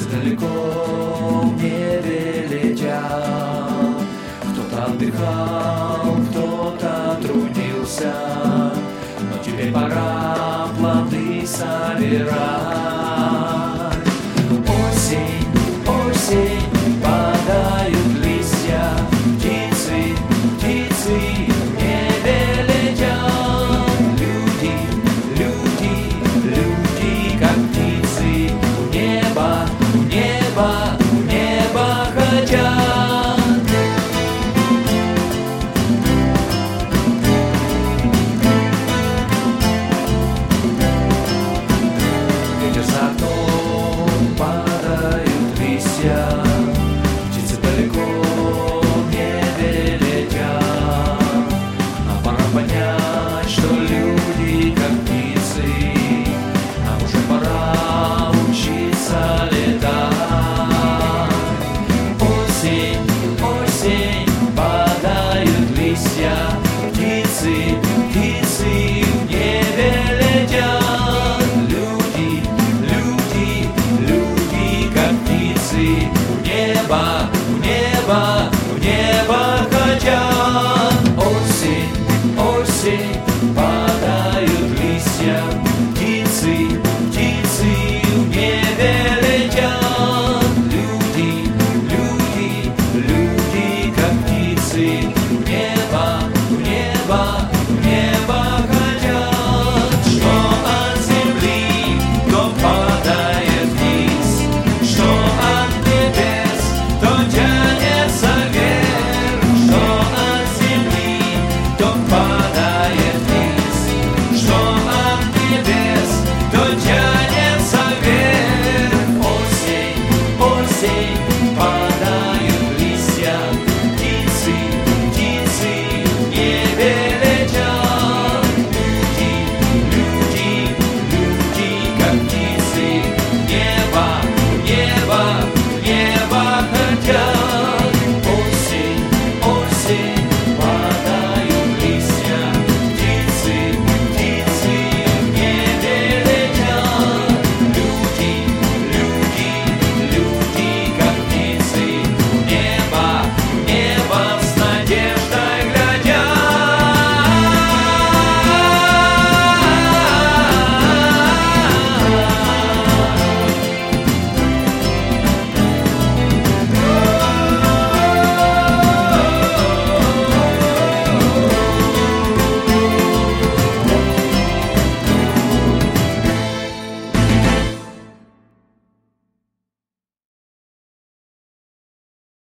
далеко в небе летят. Кто-то отдыхал, кто-то трудился, но теперь пора плоды собирать. Осень, осень, падают листья, птицы, птицы в небе летят. Люди, люди, люди, как птицы, в небо, в небо, в небо хотят. Ветер за окном, падают листья, птицы далеко в небе летят. Нам пора понять, что люди как птицы, нам уже пора учиться летать. Осень, осень, падают листья, птицы, птицы в небе летят. Люди, люди, люди, как птицы в небо.